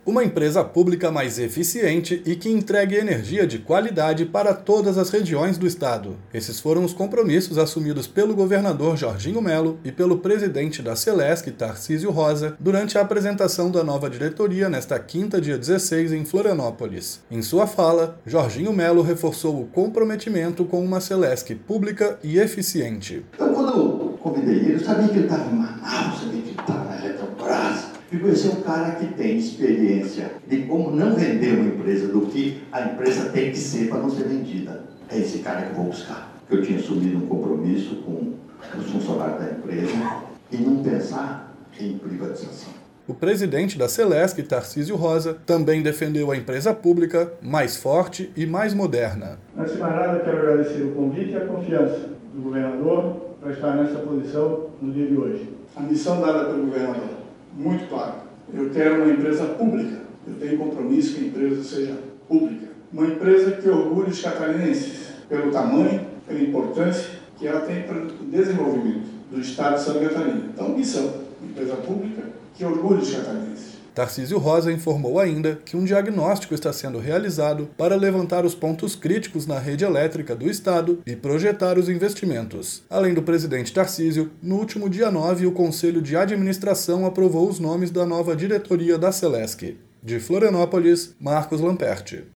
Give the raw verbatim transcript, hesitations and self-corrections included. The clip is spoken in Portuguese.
Uma empresa pública mais eficiente e que entregue energia de qualidade para todas as regiões do estado. Esses foram os compromissos assumidos pelo governador Jorginho Melo e pelo presidente da Celesc, Tarcísio Rosa, durante a apresentação da nova diretoria nesta quinta, dia dezesseis, em Florianópolis. Em sua fala, Jorginho Melo reforçou o comprometimento com uma Celesc pública e eficiente. Então, quando eu convidei ele, eu sabia que ele estava em Manaus, sabia que ele estava na Eletrobras. E conhecer um cara que tem experiência de como não vender uma empresa, do que a empresa tem que ser para não ser vendida. É esse cara que eu vou buscar. Eu tinha assumido um compromisso com os funcionários da empresa e não pensar em privatização. O presidente da Celesc, Tarcísio Rosa, também defendeu a empresa pública mais forte e mais moderna. Antes de mais nada, quero agradecer o convite e a confiança do governador para estar nessa posição no dia de hoje. A missão dada pelo governador, muito claro. Eu quero uma empresa pública. Eu tenho compromisso que a empresa seja pública. Uma empresa que orgulhe os catarinenses pelo tamanho, pela importância que ela tem para o desenvolvimento do estado de Santa Catarina. Então, missão, empresa pública que orgulhe os catarinenses. Tarcísio Rosa informou ainda que um diagnóstico está sendo realizado para levantar os pontos críticos na rede elétrica do estado e projetar os investimentos. Além do presidente Tarcísio, no último dia nove, o Conselho de Administração aprovou os nomes da nova diretoria da Celesc. De Florianópolis, Marcos Lamperti.